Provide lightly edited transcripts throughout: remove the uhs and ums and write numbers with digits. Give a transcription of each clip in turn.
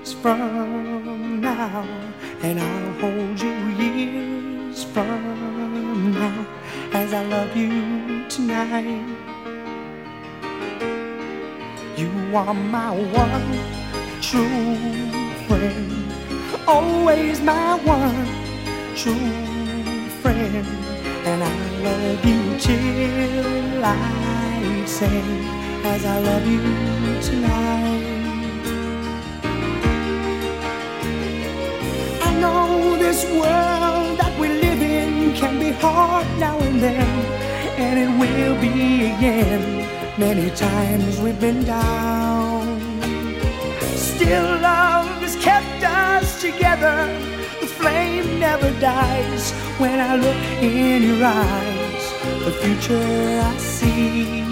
from now, and I'll hold you years from now as I love you tonight. You are my one true friend, always my one true friend, and I love you till I say as I love you tonight. I know this world that we live in can be hard now and then, and it will be again. Many times we've been down, still love has kept us together. The flame never dies. When I look in your eyes, the future I see.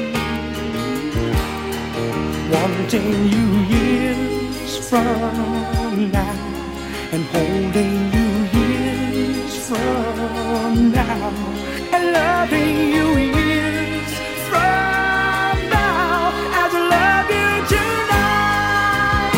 Wanting you years from now, and holding you years from now, and loving you years from now as I love you tonight.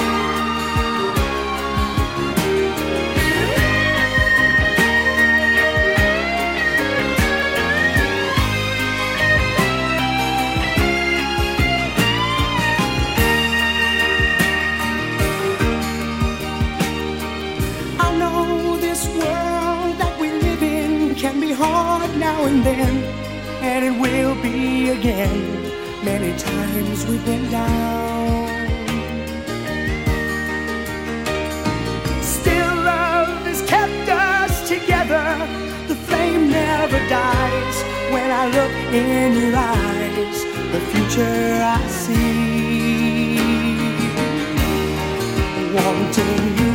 I know this world that we live in can be hard now and then, and it will be again. Many times we've been down, still love has kept us together. The flame never dies. When I look in your eyes, the future I see. Wanting you